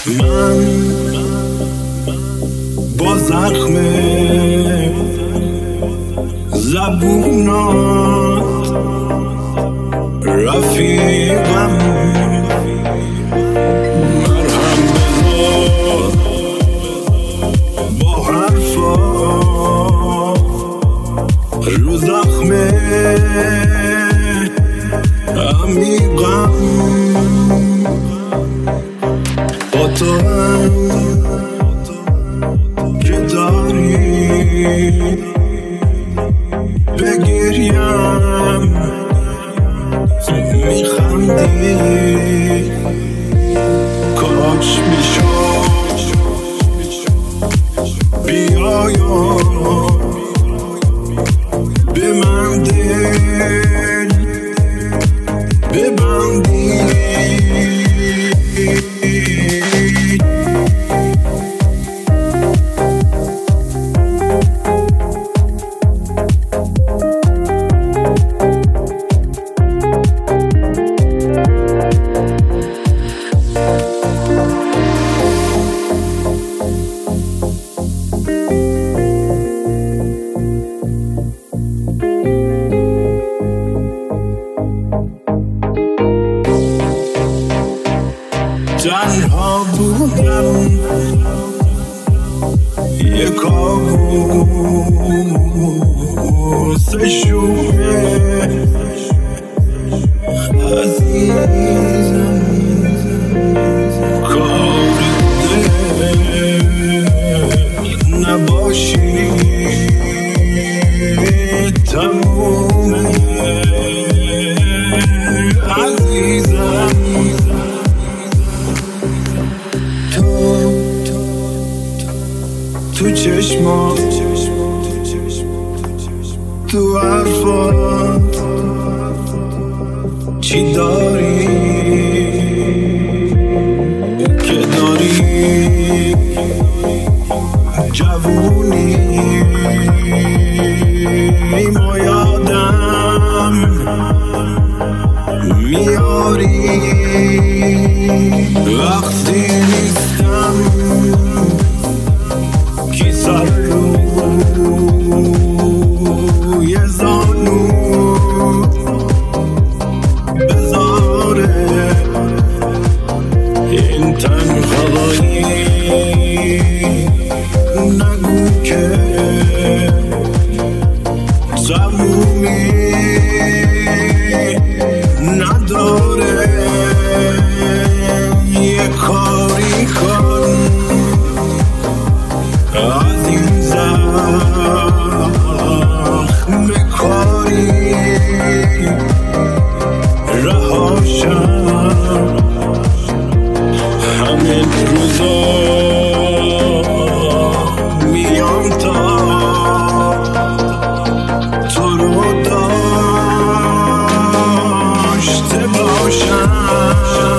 من با زخم زبونات رفیقم، مرهم بذار با حرفا رو زخم عمیقم. با تو هم که داری بگریم میخندی، کاش میشد بیایا به من دل ببندی. تنها بودم یه کابوس شومه عزیزم، کار دل نباشی تمومه عزیزم. تو چشمات، تو حرفات چی داری که داری جوونی ما یادم میاری وقتی نیستم کی سر روی زانو بذاره، این تنهایی نگو که تمومی نداره. یه کاری کن از این زخم کاری رهاشم. همین روزا میام تا تو رو داشته باشم.